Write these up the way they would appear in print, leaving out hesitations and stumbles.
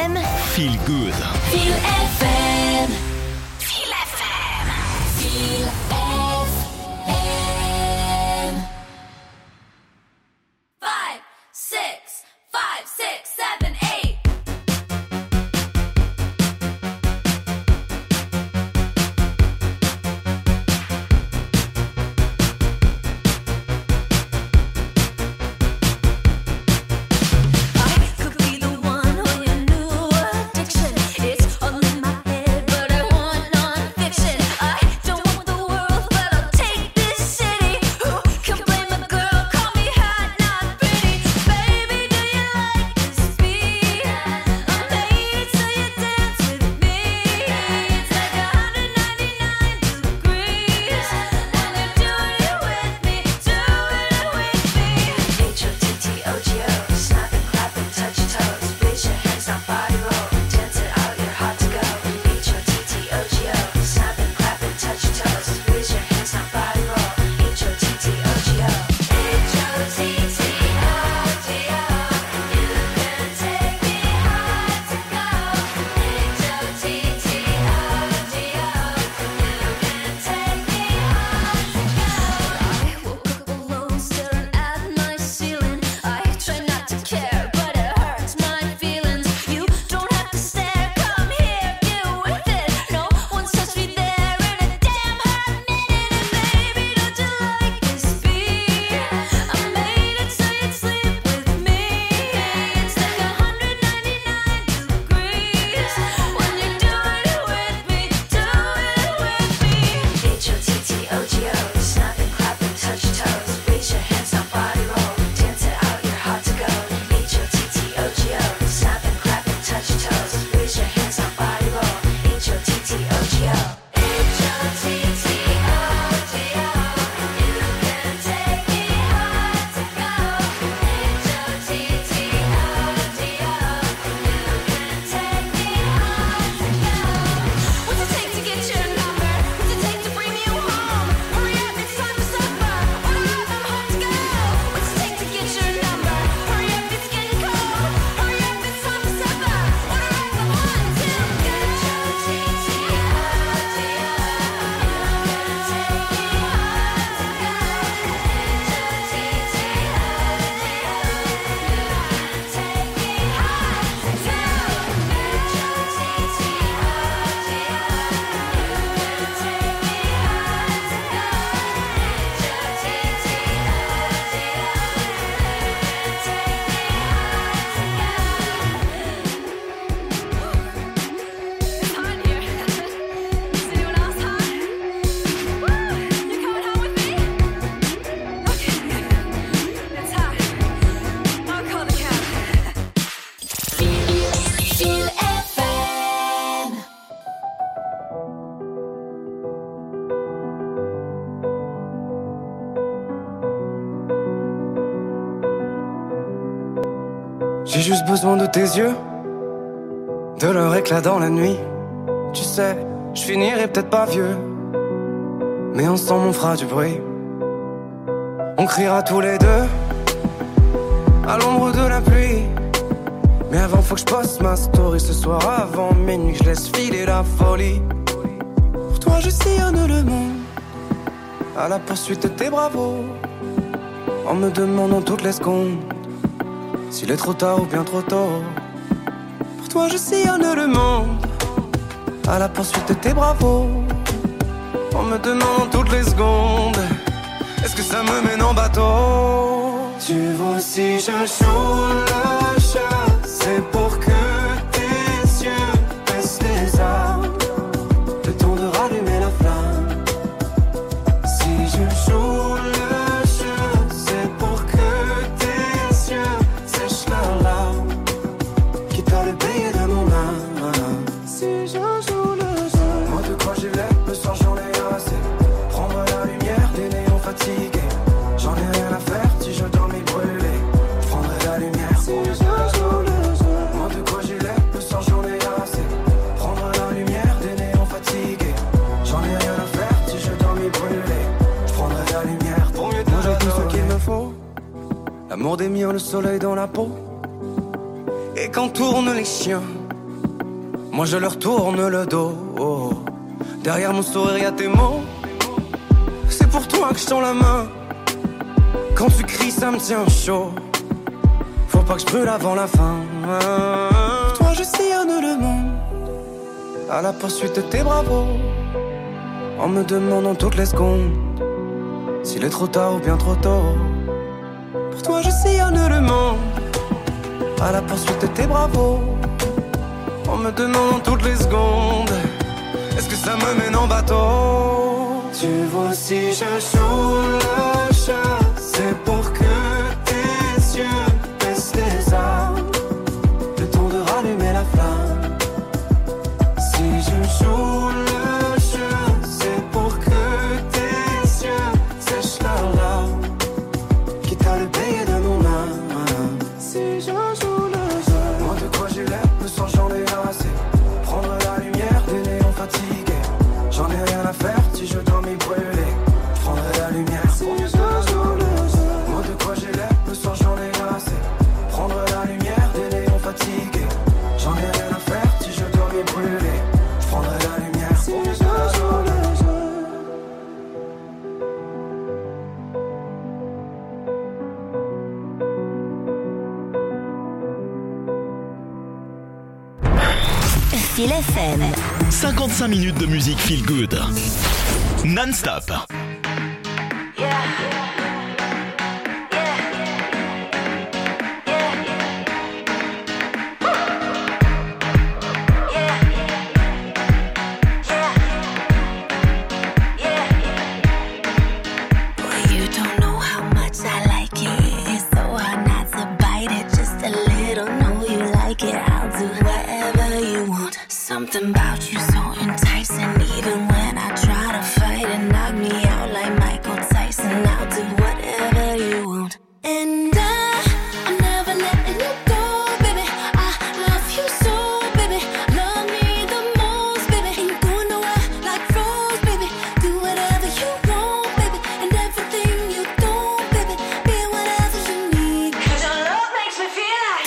FM. Feel good. Feel FM. Feel FM. Feel FM. 5, 6, 5, 6, 7, 8. J'ai juste besoin de tes yeux, de leur éclat dans la nuit. Tu sais, je finirai peut-être pas vieux, mais ensemble on fera du bruit. On criera tous les deux à l'ombre de la pluie. Mais avant faut que je poste ma story ce soir avant minuit. Je laisse filer la folie. Pour toi je sillonne le monde à la poursuite de tes bravos, en me demandant toutes les secondes s'il est trop tard ou bien trop tôt. Pour toi je sillonne le monde à la poursuite de tes bravos, en me demandant toutes les secondes est-ce que ça me mène en bateau. Tu vois si je joue le chat, c'est pour que tes yeux baissent les armes, le temps de rallumer la flamme. Si je joue le jeu, c'est pour que tes yeux sèchent leurs larmes, quitte à le payer de mon âme. Si je joue le jeu, moi de quoi j'ai l'air, le soir j'en ai assez. Prendre la lumière des néons fatigués, j'en ai rien à faire si je dormais brûlé. Je prendrai la lumière si je joue le jeu. Moi de quoi j'ai l'air, le soir j'en ai assez. Prendre la lumière des néons fatigués, j'en ai rien à faire si je dormais brûlé. Je prendrai la lumière pour mieux te donner. Moi j'ai tout ce qu'il me faut, l'amour des miens, le soleil dans la peau. Et quand tournent les chiens, moi je leur tourne le dos. Derrière mon sourire y'a tes mots. C'est pour toi que je tends la main. Quand tu cries ça me tient chaud. Faut pas que je brûle avant la fin. Pour toi je sillonne le monde à la poursuite de tes bravos, en me demandant toutes les secondes s'il est trop tard ou bien trop tôt. Pour toi je sillonne le monde à la poursuite de tes bravos, en me demandant toutes les secondes est-ce que ça me mène en bateau. Tu vois si je joue le chat, c'est pour que tes yeux baissent les armes, le temps de rallumer la flamme. Si je joue le jeu, c'est pour que tes yeux sèchent leurs larmes, quitte à le payer de mon âme. Si je joue le jeu, moi de quoi j'ai l'air, le soir j'en ai assez. Prendre la lumière des néons fatigués, j'en ai rien à faire si je dois m'y brûler. Je prendrai la lumière si je joue le jeu. Moi de quoi j'ai l'air, le soir j'en ai assez. Prendre la lumière des néons fatigués, j'en ai rien à faire si je dois m'y brûler. Je prendrai la lumière si je joue le jeu. Feel FM. 55 minutes de musique feel good. Non-stop. Something about you so enticing. Even when I try to fight and knock me out like Michael Tyson, I'll do whatever you want. And I'm never letting you go, baby. I love you so, baby. Love me the most, baby. Ain't going nowhere like Rose, baby. Do whatever you want, baby. And everything you don't, baby. Be whatever you need. 'Cause your love makes me feel like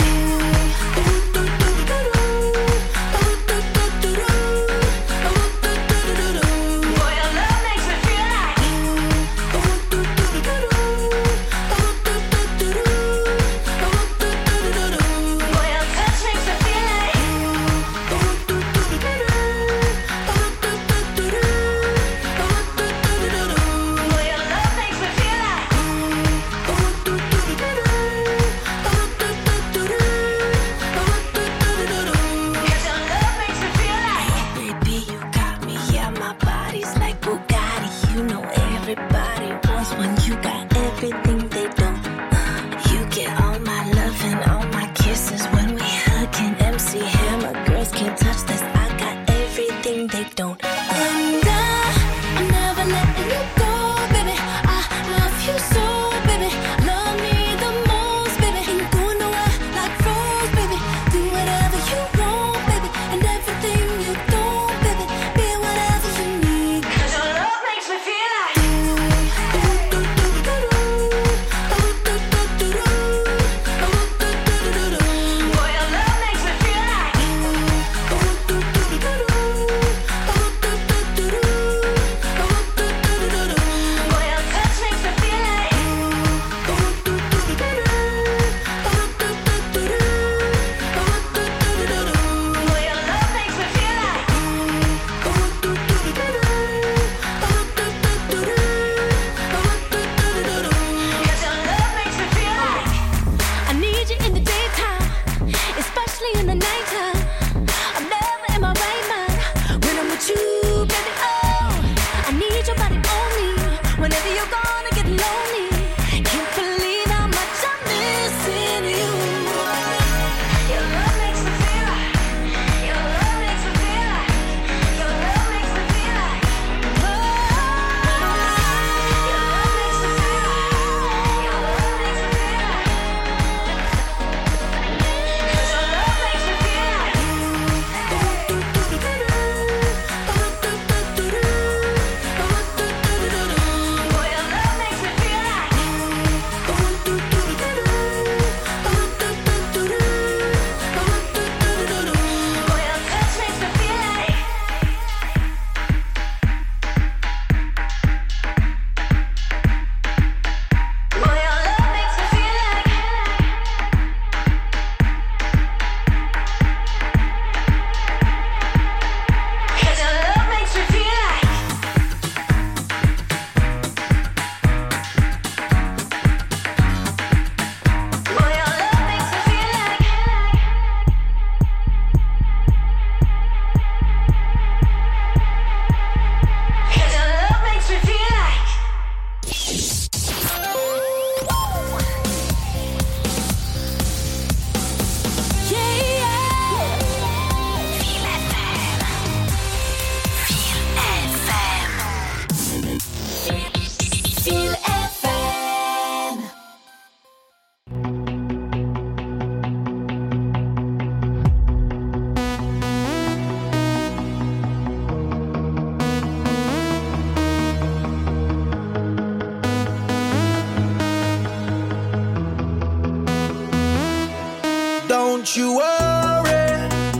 Don't you worry.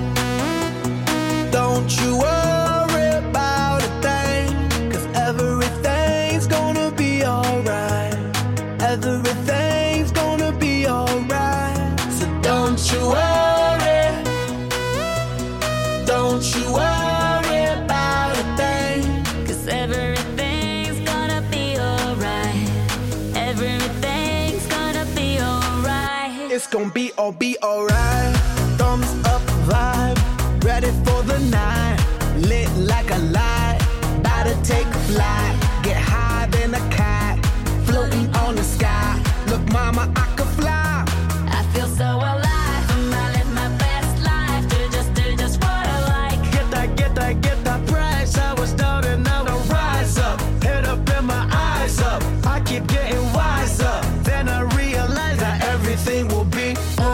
Don't you worry about a thing. 'Cause everything's gonna be alright. Everything's gonna be alright. So don't you worry. Don't you worry about a thing. 'Cause everything's gonna be alright. Everything's gonna be alright. It's gonna be alright. Thumbs up vibe. Ready for the night. Lit like a light. About to take a flight. Get higher than a cat. Floating on the sky. Look, mama, I could fly. I feel so alive. I live my best life. Do just what I like. Get that price. I was down and now I rise up. Head up and my eyes up. I keep getting wiser. Then I realize that everything will be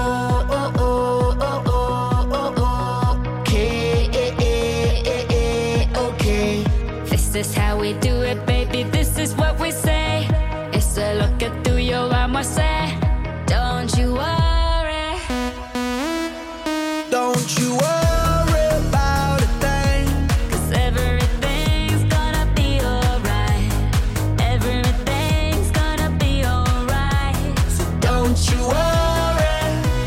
okay. This is how we do it, baby. This is what we say. It's a look at through your armor, say. Don't you worry. Don't you worry about a thing. 'Cause everything's gonna be alright. Everything's gonna be alright. So don't you worry.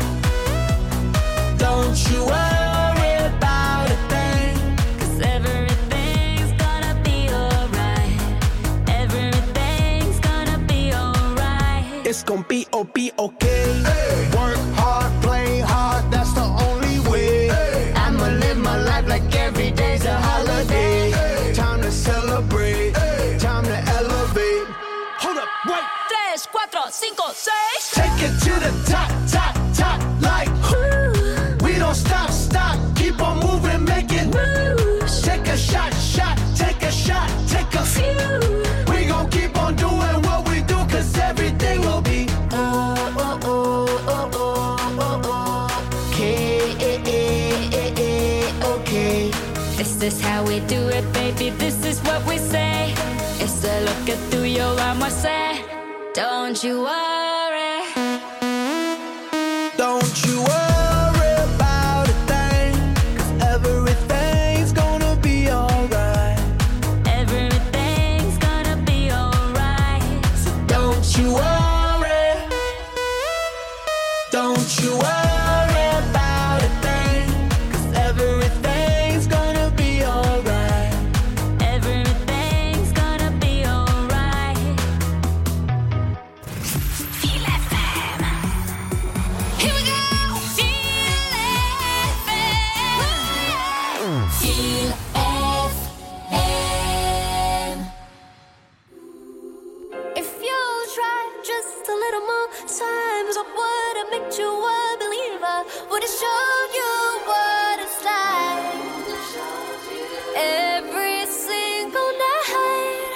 Don't you worry about a thing. 'Cause everything's gonna be alright. Everything's gonna be alright. It's gonna be okay. Work hard, play hard, that's the only way. I'ma live my life like every day's a holiday. Time to celebrate, time to elevate. Hold up, wait. 3, 4, 5, 6. Take it to the top, top, top, like we don't stop, stop, keep on moving, make it moves. Take a shot, shot, take a shot, take a few. We gon' keep on doing what we do, 'cause everything will be okay. This is how we do it, baby. This is what we say. It's a look at through your armor, say. Don't you worry. Don't you worry about a thing. 'Cause everything's gonna be alright. Everything's gonna be alright. So don't you worry. Don't you worry about a thing. 'Cause everything's gonna be alright. Everything's gonna be alright. Feel FM. Here we go. Feel FM. Feel FM. If you try just a little more times, I would have made you a believer. Would have showed you what it's like every single night.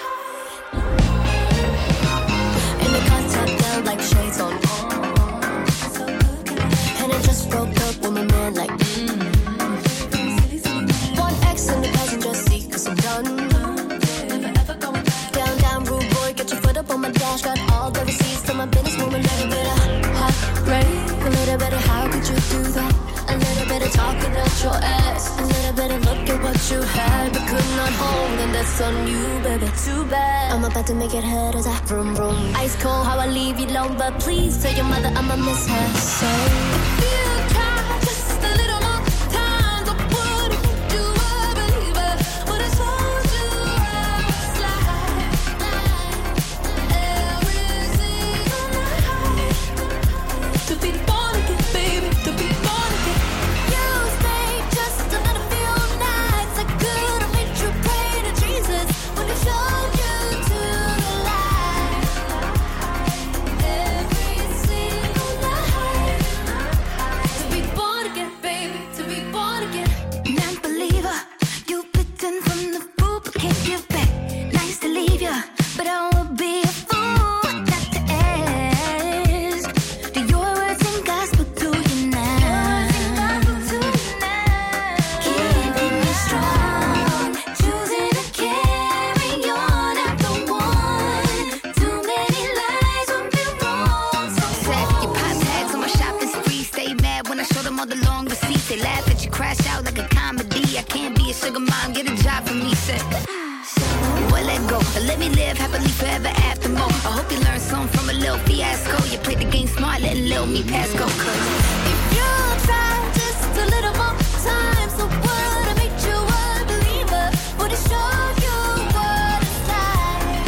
In the contact down like shades on, and it just broke up with my man like one X in the passenger seat 'cause I'm done. Down, rude boy, get your foot up on my dash. Got all the receipts for my business, move a little bit of heartbreak. A little bit of how could you do that? A little bit of talking at your ass. A little bit of look at what you had but could not hold, and that's on you, baby. Too bad. I'm about to make it hurt as I vroom vroom. Ice cold, how I leave you alone, but please tell your mother I'ma miss her. So if you try just a little more time, I would've made you a believer. Would've told you I was like every single night. To be born again, baby, to be born again. You stayed just a little few nights. I could've made you pray to Jesus. Would've showed you to the light every single night. sugar mom, get a job for me, said. Well, let go, let me live happily forever after more. I hope you learned something from a little fiasco. You played the game smart, letting little me pass go. Cause if you try just a little more time, so what? I made you a believer. Would it show you what it's like?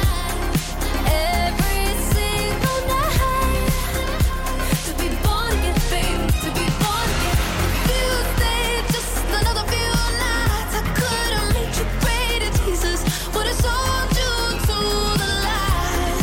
Every single night to be born again, baby, to be born again. If you stayed just another few nights, I could have made you pray to Jesus. Would have sold you to the light.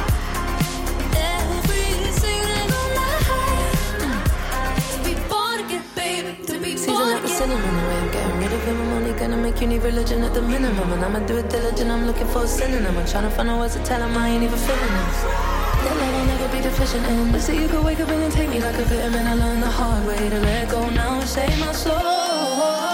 Every single night to be born again, baby, to be born again. Cinnamon, the way I'm getting rid of him, I'm only gonna make you need religion at the minimum. And I'ma do it diligent, I'm looking for a synonym. I'm trying to find out words to tell him I ain't even feeling this. That love I'll never be deficient in. But see, you could wake up and take me like a vitamin. I learned the hard way to let go now and save my soul.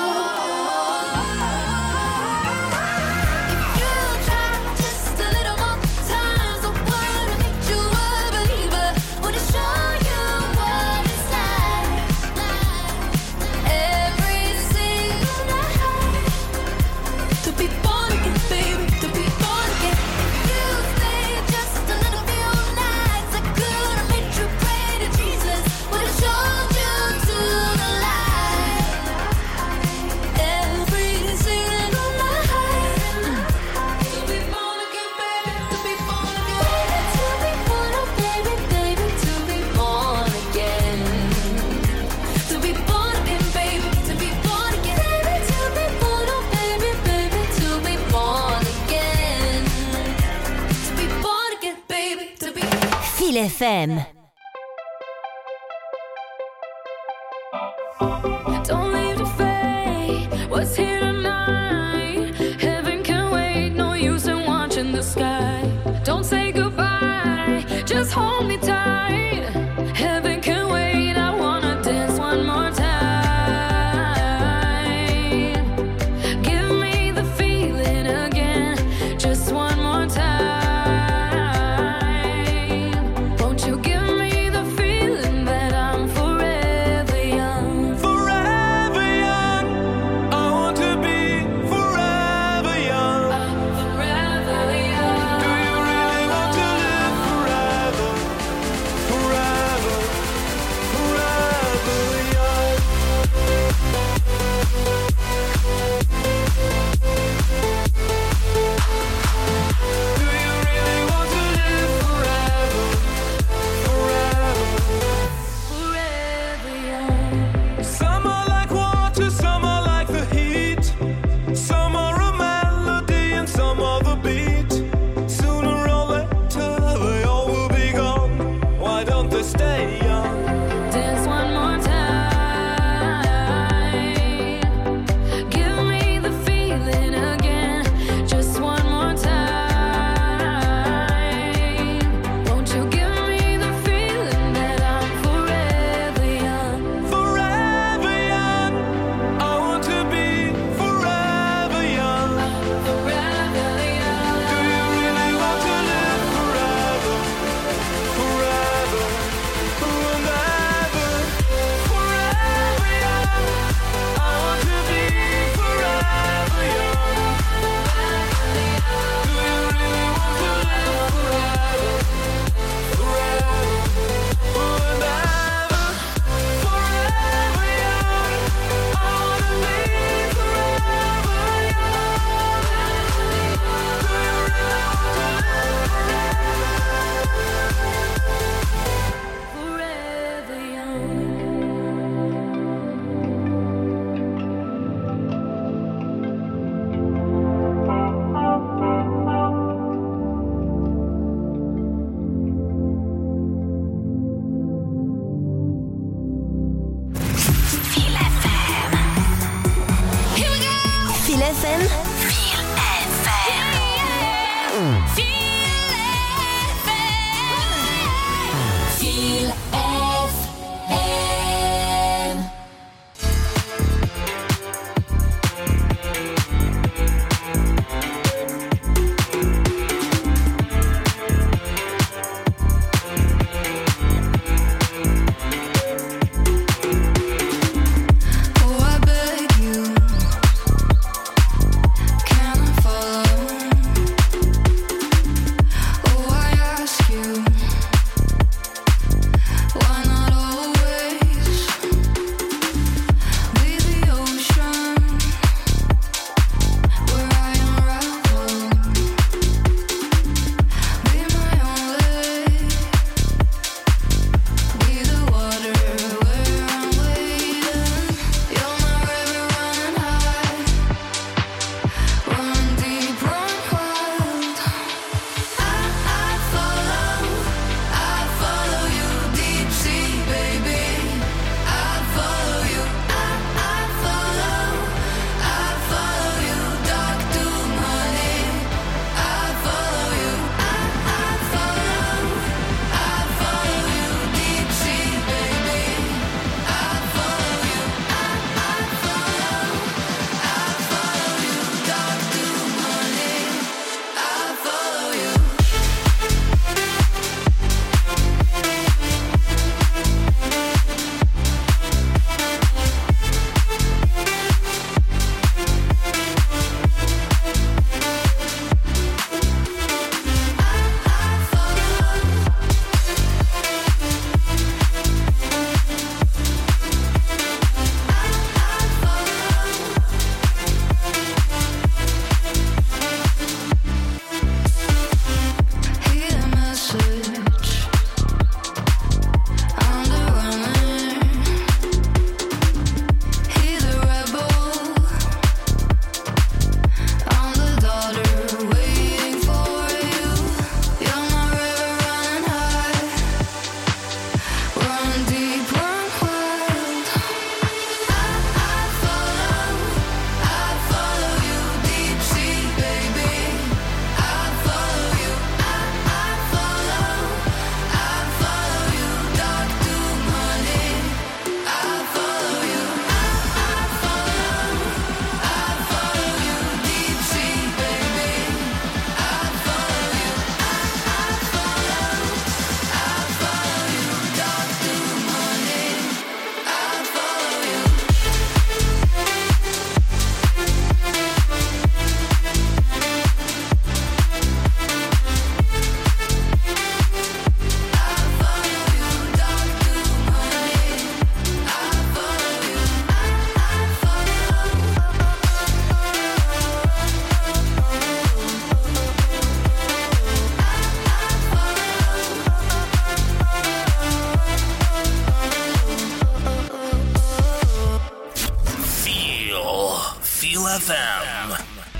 Feel FM. Don't leave to fade what's here tonight. Heaven can wait, no use in watching the sky. Don't say goodbye, just hold me tight. Heaven can wait, I wanna dance one more time. Give me the feeling again, just one more time. FM.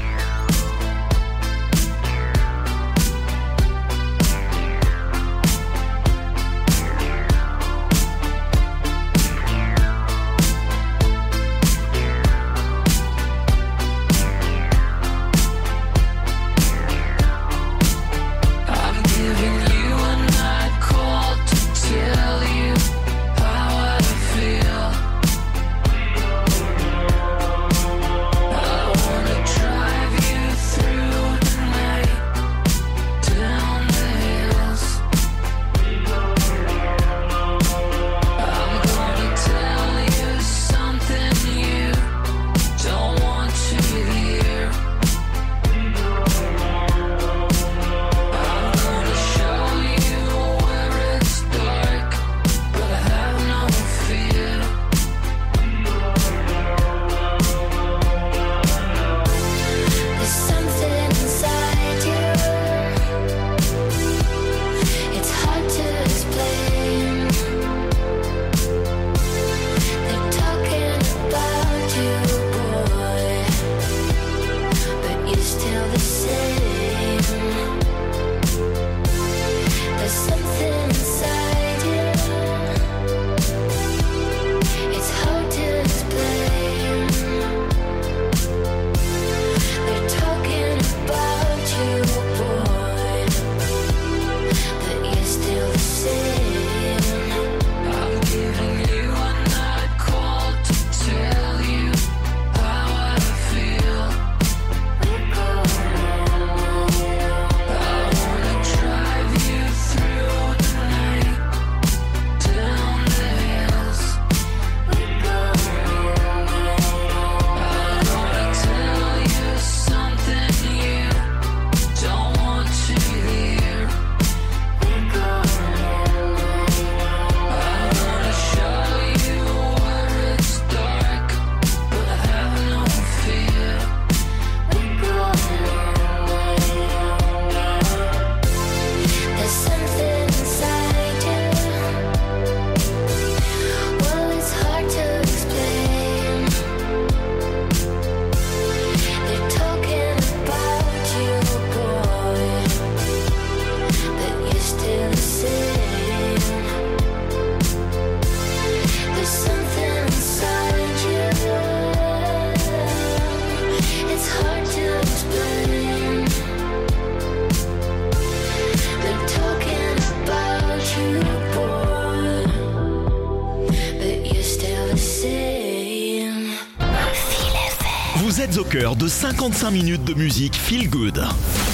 Vous êtes au cœur de 55 minutes de musique feel good.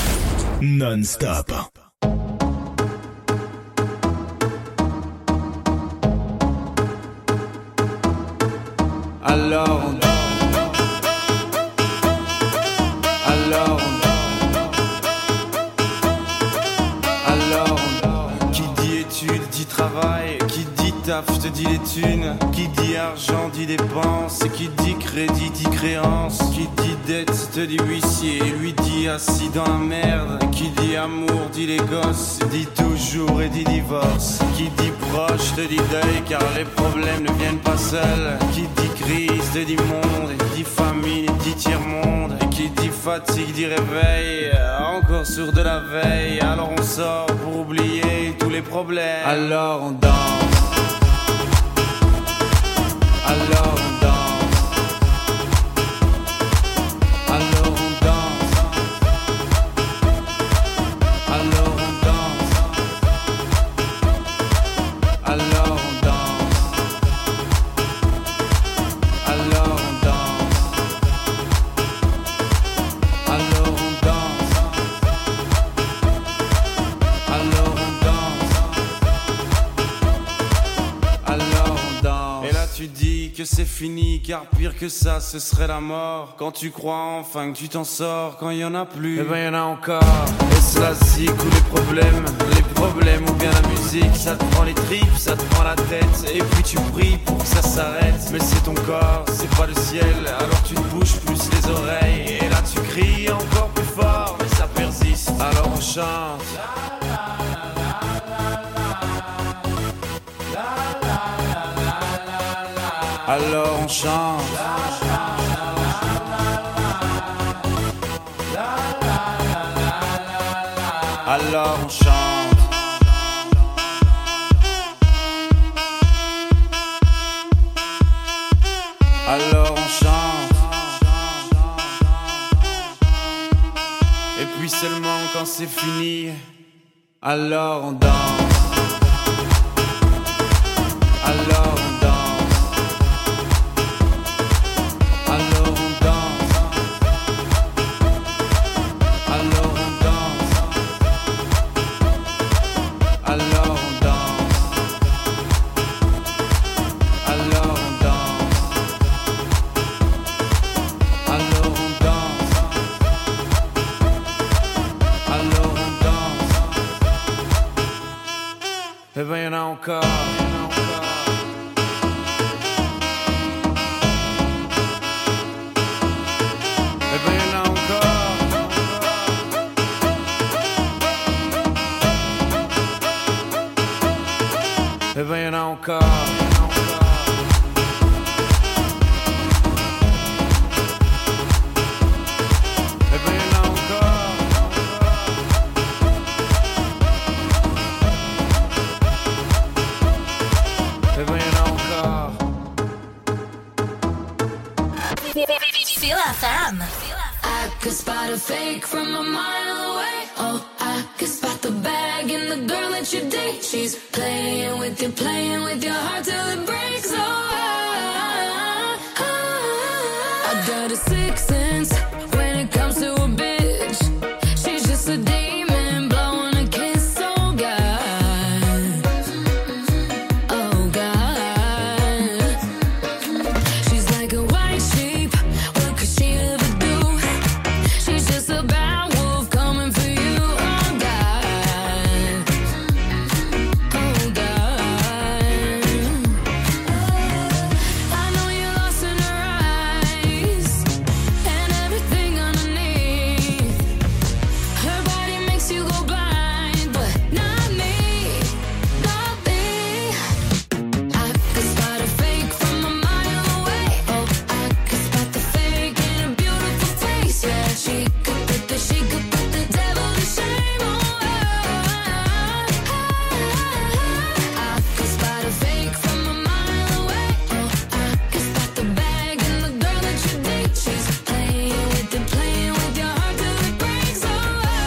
Non-stop. Alors qui dit études dit travail, qui dit taf te dit les thunes, qui dit argent dit dépenses, et qui dit crédit dit créance, qui dit dette te dit huissier, lui dit assis dans la merde, qui dit amour dit les gosses, dit toujours et dit divorce, qui dit proche te dit deuil car les problèmes ne viennent pas seuls, qui dit crise te dit monde, et dit famine dit tiers-monde, et qui dit fatigue dit réveil, encore sourd de la veille, alors on sort pour oublier tous les problèmes, alors on danse. Alors on danse. Alors on danse. Alors on danse. Alors on danse. Alors on danse. Alors on danse. Alors on danse. Alors on danse. Et là tu dis que c'est fini, car pire que ça ce serait la mort. Quand tu crois enfin que tu t'en sors, quand il y en a plus, eh ben y en a encore. Est-ce la zik ou les problèmes ou bien la musique. Ça te prend les tripes, ça te prend la tête, et puis tu pries pour que ça s'arrête. Mais c'est ton corps, c'est pas le ciel, alors tu te bouges plus les oreilles. Et là tu cries encore plus fort, mais ça persiste, alors on chante. Alors on chante. alors on chante. Alors on chante. Et puis seulement quand c'est fini, alors on danse. Alors on danse. Alors on danse. Alors on danse. Alors on danse. Alors on danse. Alors on danse. Alors on danse. Et ben y'en a encore. Eh ben y'en a encore. Eh ben y'en a encore. Eh ben y'en a encore. Feel FM. I could spot a fake from a mile away. Oh, I could spot the bag in the girl that you date. She's playing with your heart till it breaks. Oh, I got a sixth sense when it comes to a bitch. She's just a demon blowing a kiss. Oh God, oh God. She's like a white sheep. What could she ever do? She's just a bad wolf coming for you. Oh God, oh God. I know you're lost in her eyes and everything underneath. Her body makes you go blind, but not me, not me. I could spot a fake from a mile away. Oh, I could spot the fake in a beautiful face. Yeah, she could put the devil to shame. Oh, I could spot a fake from a mile away. Oh, I could spot the bag and the girl that you date. She's playing with your heart till it breaks. Oh,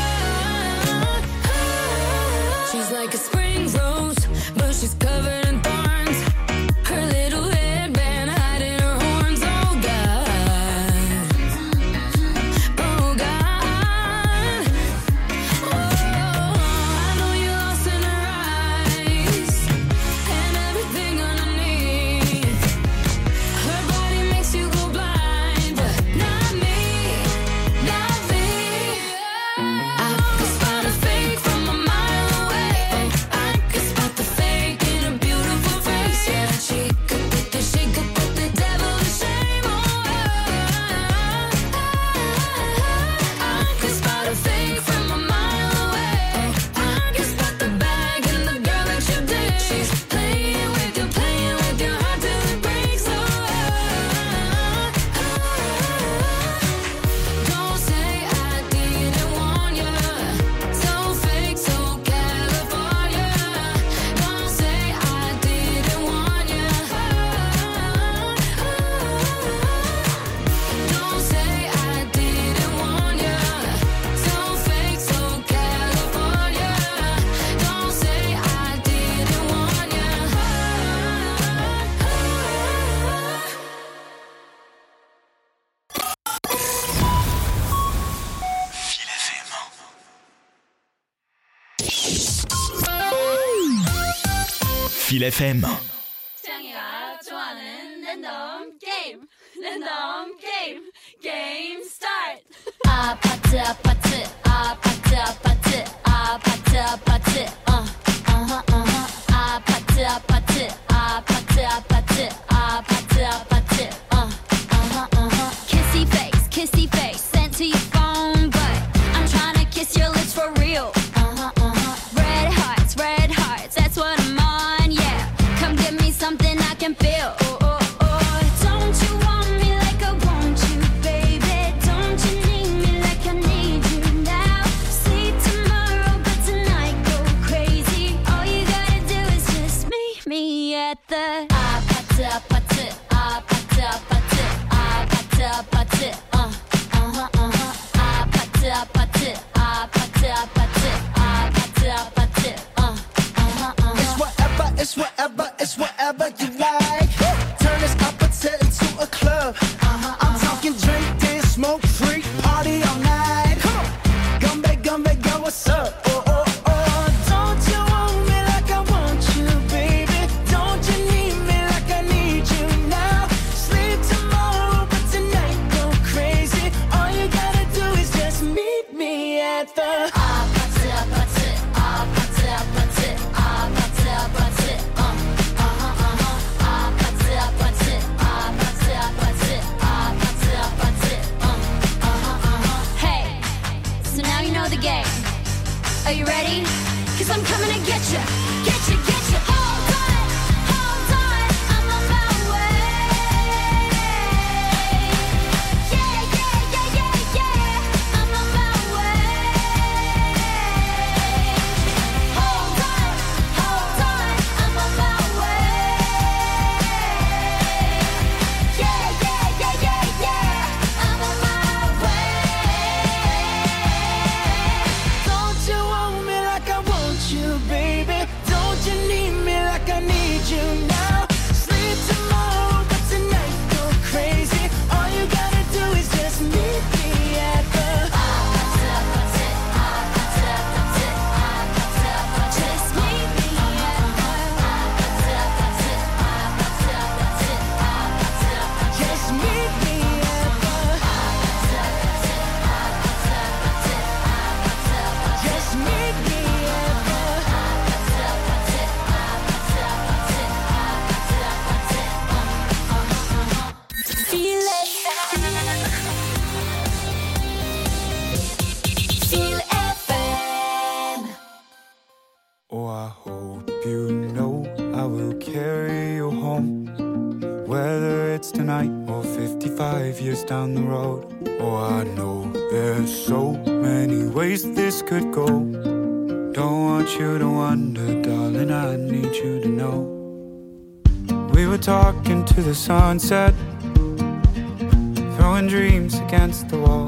she's like a spring rose, but she's covered in thorns. Her little headband hiding her horns. Oh God, oh God. Oh, I know you're lost in her eyes and everything underneath. Her body makes you go blind, but not me, not me. I could spot a fake from a mile away. Oh, I could spot the fake in a beautiful face. Yeah, she could put the devil to shame. Oh, I could spot a fake from a mile away. Oh, I could spot the bag and the girl that you date. She's playing with your heart till it breaks. Oh, don't say I didn't warn you. So fake, so California. Don't say I didn't warn you. Don't say I didn't warn you. So fake, so California. Don't say I didn't warn you. Feel FM. 창이가 좋아하는 랜덤 게임 게임 스타트. 아파트 아파트 아파트 아파트 아파트 아파트 아파트 아파트 아파트 아파트 아파트 아파트 kissy face sent to your phone, but I'm trying to kiss your lips for real. Red hearts, that's what I'm on. Yeah, come give me something I can feel. Don't you want me like I want you, baby? Don't you need me like I need you now? See tomorrow, but tonight me at the 아파트 아파트 아파트 아파트 아파트 아파트 아파트 아파트 아파트 아파트 아파트 아파트 It's whatever, it's whatever you like. Turn this opposite into a club. I'm talking drink, dance, smoke, freak, party all night. Come on, gumbe, girl, what's up? Oh, oh, oh. Don't you want me like I want you, baby? Don't you need me like I need you now? Sleep tomorrow, but tonight go crazy. All you gotta do is just meet me at the 아파트 아파트 아파트 아파트 아파트 아파트 아파트 아파트 아파트 아파트 아파트 Hey, so now you know the game. Are you ready? 'Cause I'm coming to get you, get you, get you. Hold on, I'm on my way. Yeah, yeah, yeah, yeah, yeah, I'm on my way. Hold on, I'm on my way. Yeah, yeah, yeah, yeah, yeah, I'm on my way. Don't you want me like I want you, baby? Don't you need me like I need you now? Sleep tomorrow, but tonight go crazy. All you gotta do is just meet me at the Just meet me just meet me at the just meet me at the Feel it. Feel FM. Oh, I hope you know I will carry you home, whether it's tonight or 55 years down the road. Oh, I know there's so many ways this could go. Don't want you to wonder, darling, I need you to know. We were talking to the sunset, throwing dreams against the wall.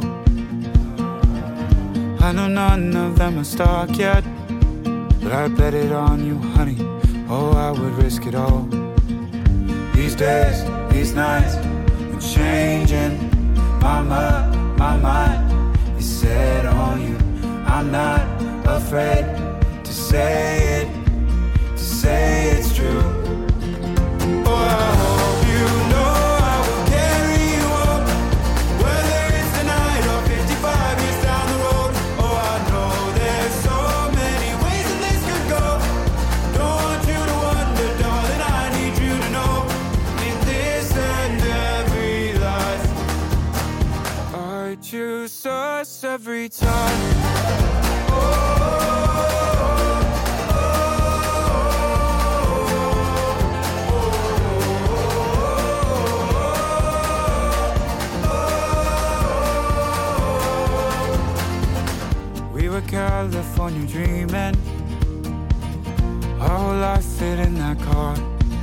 I know none of them are stuck yet, but I bet it on you, honey. Oh, I would risk it all. These days, these nights, I'm changing my mind is set on you. I'm not afraid to say it's true. Oh, I hope you know I will carry you home, whether it's tonight or 55 years down the road. Oh, I know there's so many ways that this could go. Don't want you to wonder, darling, I need you to know. In this and every life, I choose us every time. We were California dreaming, our whole life fit in that car.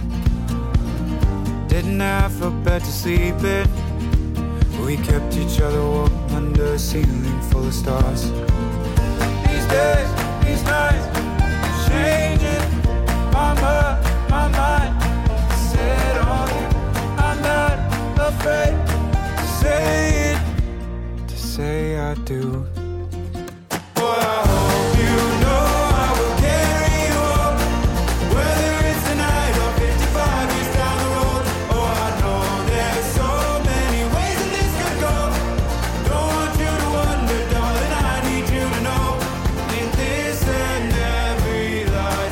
Didn't have a bed to sleep in, we kept each other warm under a ceiling full of stars. These days, these nights, changing my mind, set on you. I'm not afraid to say it, to say I do. Oh, I hope you know I will carry you home, whether it's tonight or 55 years down the road. Oh, I know there's so many ways that this could go. Don't want you to wonder, darling, I need you to know. In this and every life,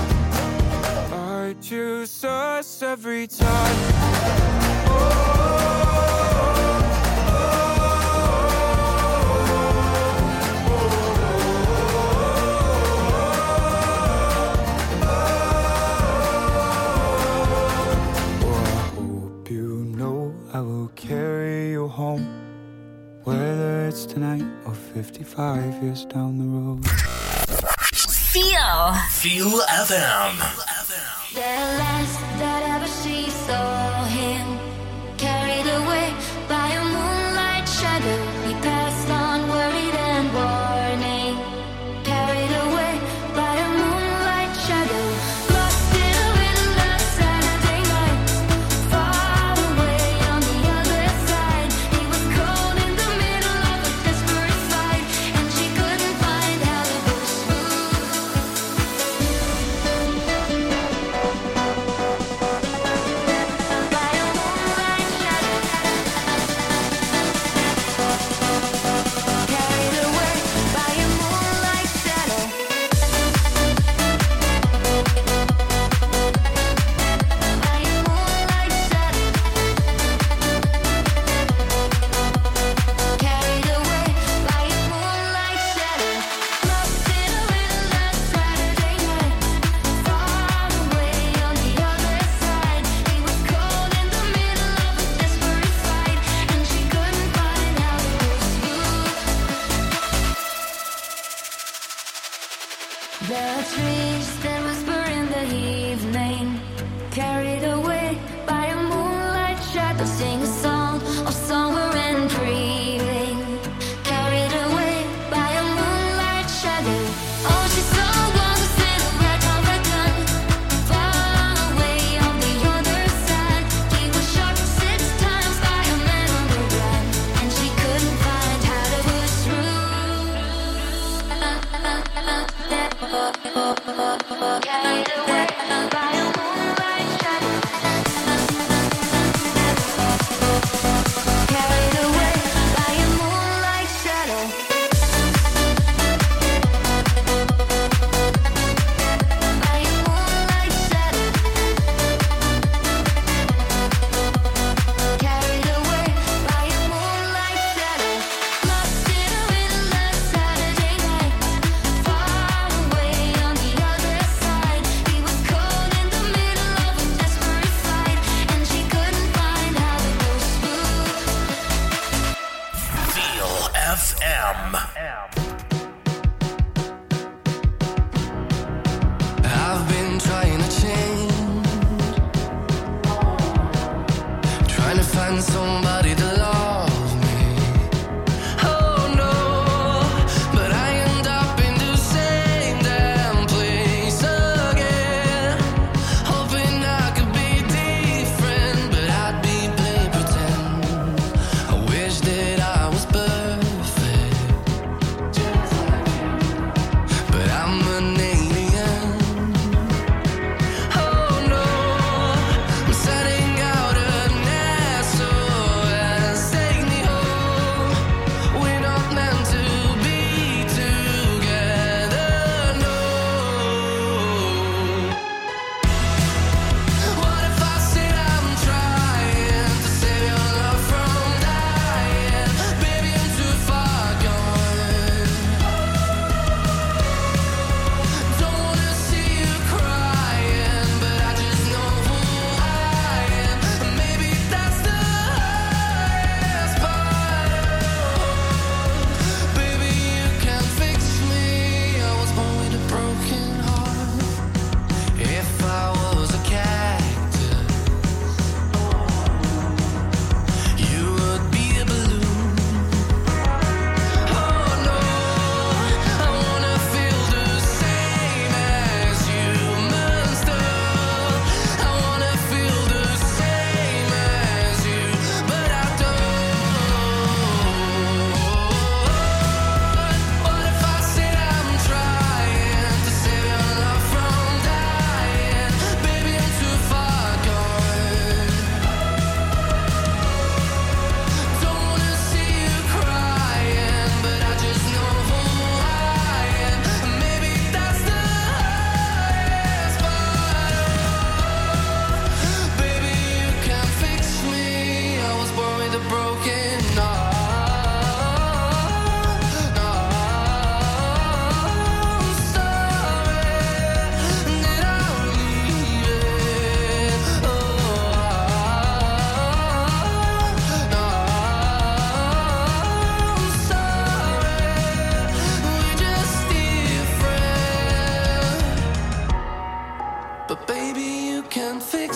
I choose us every time. I will carry you home, whether it's tonight or 55 years down the road. Feel FM. last that ever she saw him, carried away by a moonlight shadow. He passed on worried and warning, carried away by a moonlight shadow. Lost in a little last Saturday night, far away on the other side. He was cold in the middle of a desperate fight, and she couldn't find how to push through. By a moonlight shadow, carried away by a moonlight shadow. By a moonlight shadow, carried away by a moonlight shadow. Lost in a little last Saturday night, far away on the other side. He was cold in the middle of a desperate fight, and she couldn't find how to push through. The trees that whisper in the evening, carried away by a moonlight shadow, sing a song of summer and breathing, carried away by a moonlight shadow. Oh, she saw one silhouette of a gun, far away on the other side. He was shot 6 times by a man on the run, and she couldn't find how to push through. Carried away by a moonlight shadow. Carried away by a moonlight shadow. By a moonlight shadow. Carried away by a moonlight shadow. Lost in a little last Saturday night, far away on the other side. He was cold in the middle of a desperate fight, and she couldn't find how to push through. Feel FM. I've been trying to change, trying to find somebody to love me. Oh no, but I end up in the same damn place again. Hoping I could be different, but I'd be play pretend. I wish that I was perfect, but I'm an alien. Oh no, I'm setting out a nest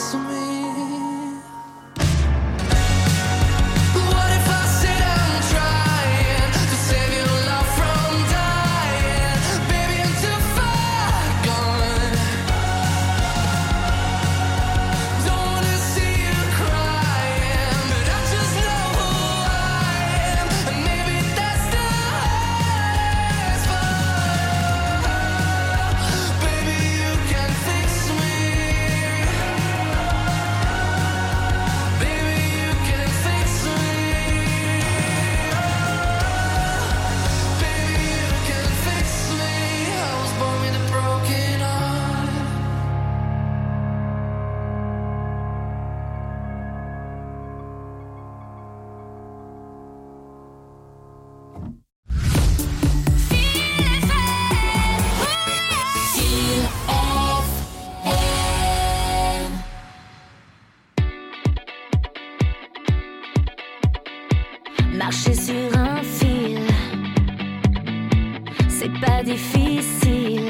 fix me? What if I sit and trying to save your love from dying? Baby, I'm too far gone. Don't wanna see you crying, but I just know who I am, and maybe that's the hardest part. Baby, you can fix me. Baby, you can fix me. Baby, you can fix me. I was born with a broken heart. Marcher sur un fil, c'est pas difficile.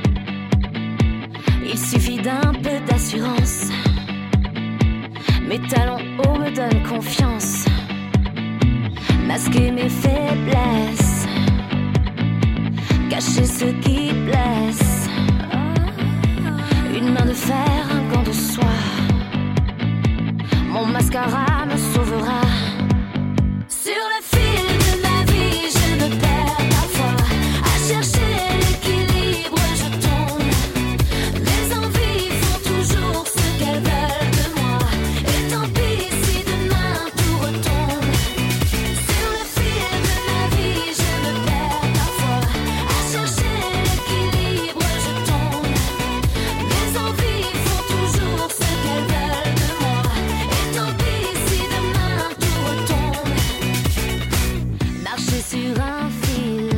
Il suffit d'un peu d'assurance. Mes talons hauts me donnent confiance. Masquer mes faiblesses, cacher ce qui blesse. Une main de fer, un gant de soie. Mon mascara me sauvera. Sur le fil de ma vie, je me perds parfois. À chercher l'équilibre, je tombe. Mes envies font toujours ce qu'elles veulent de moi. Et tant pis si demain tout retombe. Sur le fil de ma vie, je me perds parfois. À chercher l'équilibre, je tombe. Mes envies font toujours ce qu'elles veulent de moi. Et tant pis si demain tout retombe. Marcher sur un fil,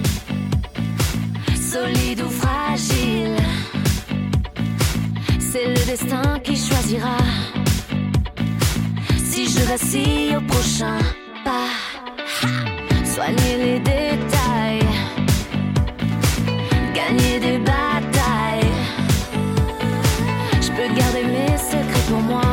solide ou fragile, c'est le destin qui choisira. Si je vacille au prochain pas, soigner les détails, gagner des batailles. Je peux garder mes secrets pour moi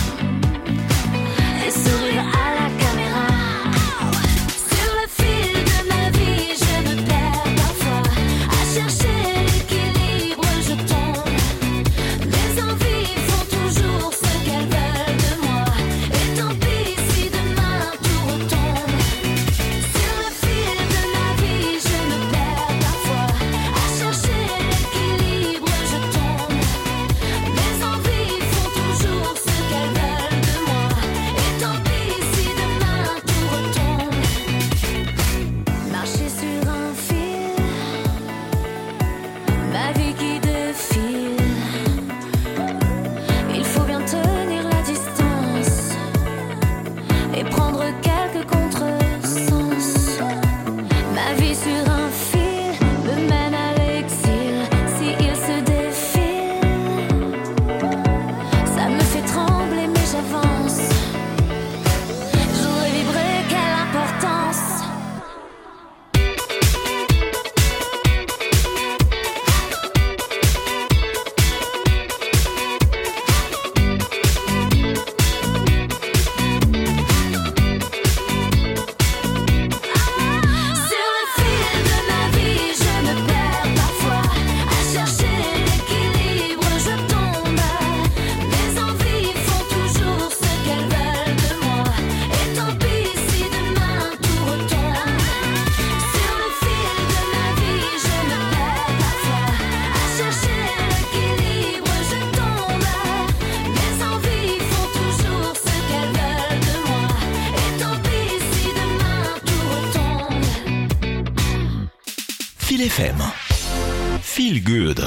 et sourire à la caméra. Sur le fil de ma vie, je me perds parfois. À chercher l'équilibre, je tombe. Mes envies font toujours ce qu'elles veulent de moi. Et tant pis si demain tout retombe. Sur le fil de ma vie, je me perds parfois. À chercher l'équilibre, je tombe. Mes envies font toujours ce qu'elles veulent de moi. Et tant pis si demain tout retombe. Marcher sur un fil, ma vie qui défile. Il faut bien tenir la distance et prendre quelques contresens. Ma vie sur un fil me mène à l'exil. Si il se défile, ça me fait trembler mais j'avance. J'aurais vibré, quelle importance. Sur le fil de ma vie, je me perds parfois. À chercher l'équilibre, je tombe. Mes envies font toujours ce qu'elles veulent de moi. Et tant pis si demain tout retombe. Sur le fil de ma vie, je me perds parfois. À chercher l'équilibre, je tombe. Mes envies font toujours ce qu'elles veulent de moi. Et tant pis si demain tout retombe. Feel FM. Feel good.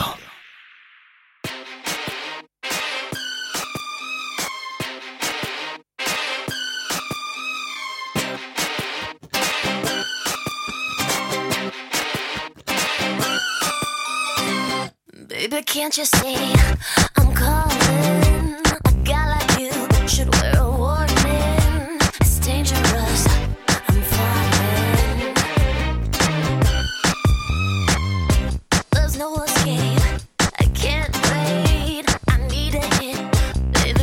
Baby, can't you see I'm calling? A guy like you should wear a warning. It's dangerous, I'm falling. There's no escape, I can't wait. I need a hit, baby,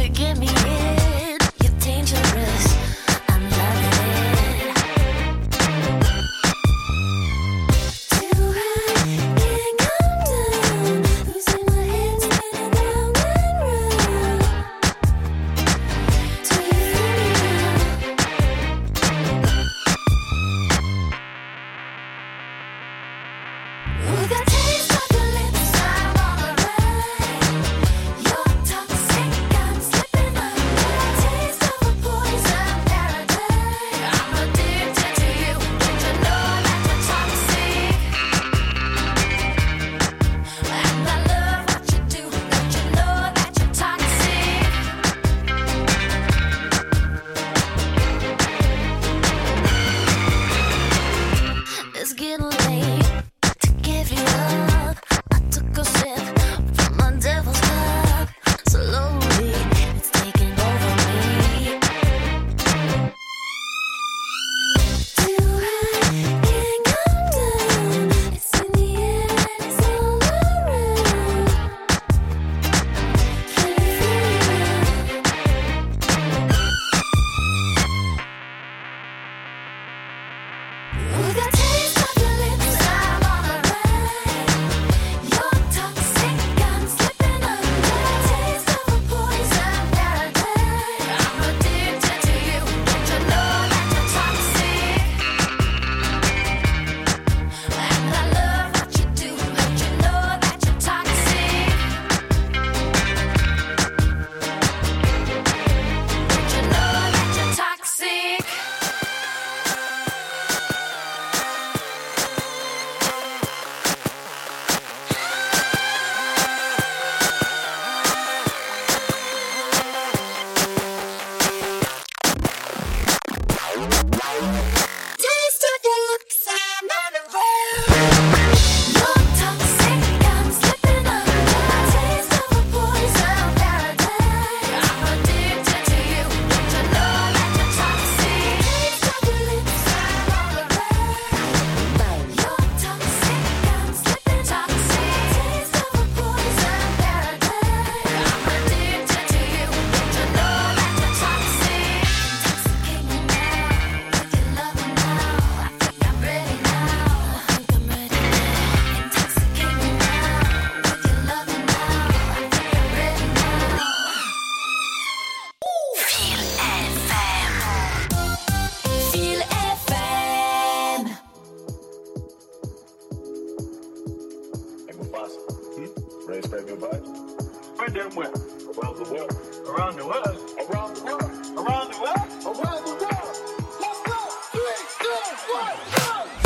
the world, around the world, around the world, around the world. Let's go! 3, 2, 1, go!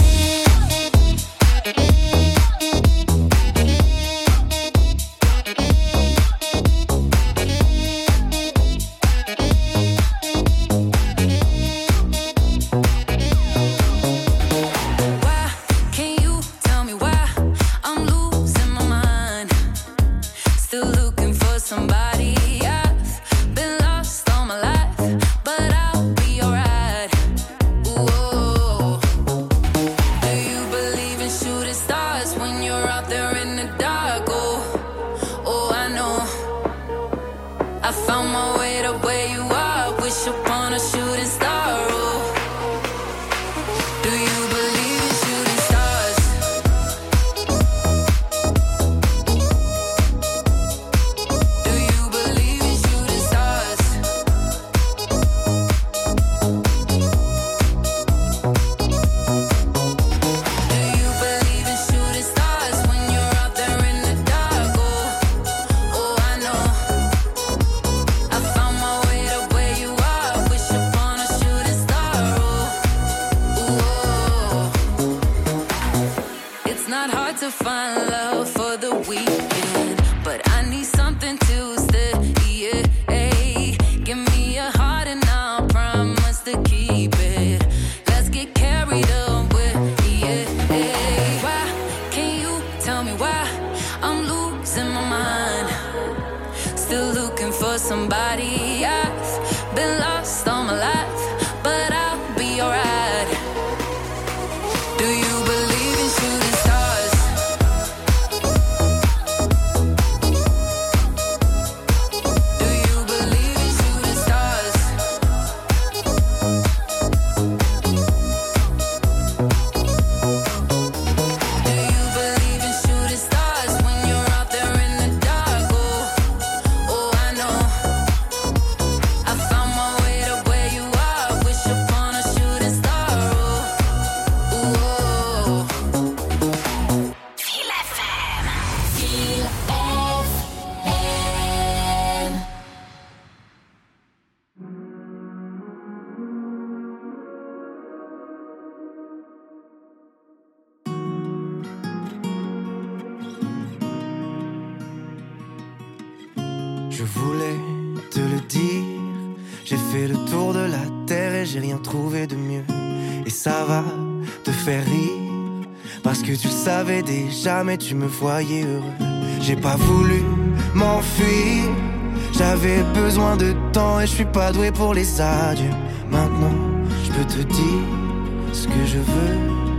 Je voulais te le dire, j'ai fait le tour de la terre et j'ai rien trouvé de mieux. Et ça va te faire rire, parce que tu le savais déjà mais tu me voyais heureux. J'ai pas voulu m'enfuir, j'avais besoin de temps et je suis pas doué pour les adieux. Maintenant je peux te dire ce que je veux.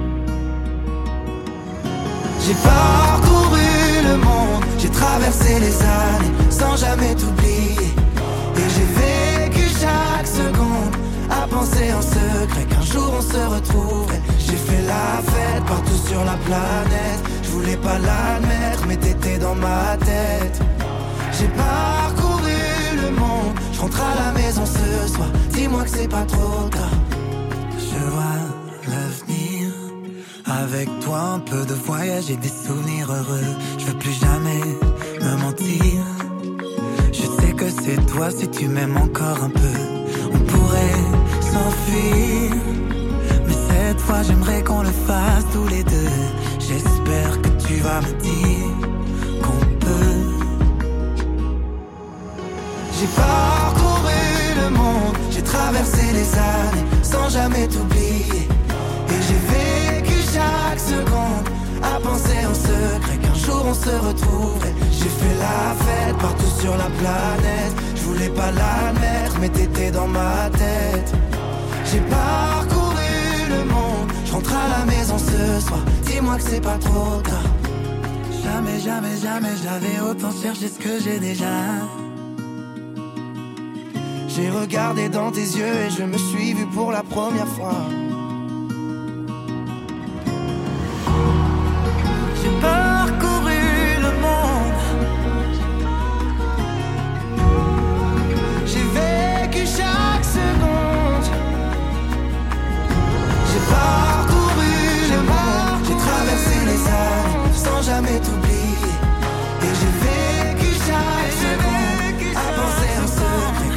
J'ai parcouru le monde, j'ai traversé les années sans jamais t'oublier. Et j'ai vécu chaque seconde à penser en secret qu'un jour on se retrouverait. J'ai fait la fête partout sur la planète, je voulais pas l'admettre mais t'étais dans ma tête. J'ai parcouru le monde, je rentre à la maison ce soir, dis-moi que c'est pas trop tard. Je vois l'avenir, avec toi un peu de voyage et des souvenirs heureux. Je veux plus jamais me mentir, je sais que c'est toi si tu m'aimes encore un peu. On pourrait s'enfuir, mais cette fois j'aimerais qu'on le fasse tous les deux. J'espère que tu vas me dire qu'on peut. J'ai parcouru le monde, j'ai traversé les années sans jamais t'oublier. Et j'ai vécu chaque seconde à penser en secret qu'un jour on se retrouverait. J'ai fait la fête partout sur la planète, je voulais pas l'admettre mais t'étais dans ma tête. J'ai parcouru le monde, je rentre à la maison ce soir, dis-moi que c'est pas trop tard. Jamais, jamais, jamais j'avais autant cherché ce que j'ai déjà. J'ai regardé dans tes yeux et je me suis vu pour la première fois. J'ai parcouru le monde, j'ai vécu chaque seconde. J'ai parcouru le monde, j'ai traversé les années sans jamais t'oublier. Et j'ai vécu chaque seconde à penser en secret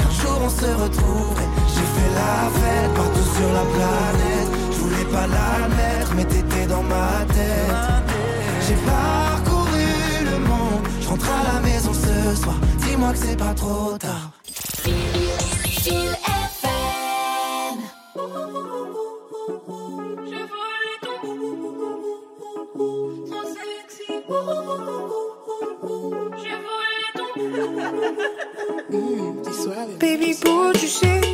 se retrouver. J'ai fait la fête partout sur la planète. Je voulais pas l'admettre, mais t'étais dans ma tête. J'ai parcouru le monde, je rentre à la maison ce soir. Dis-moi que c'est pas trop tard. Feel FM. J'ai volé ton trop sexy. J'ai volé ton Baby boo, tu sais,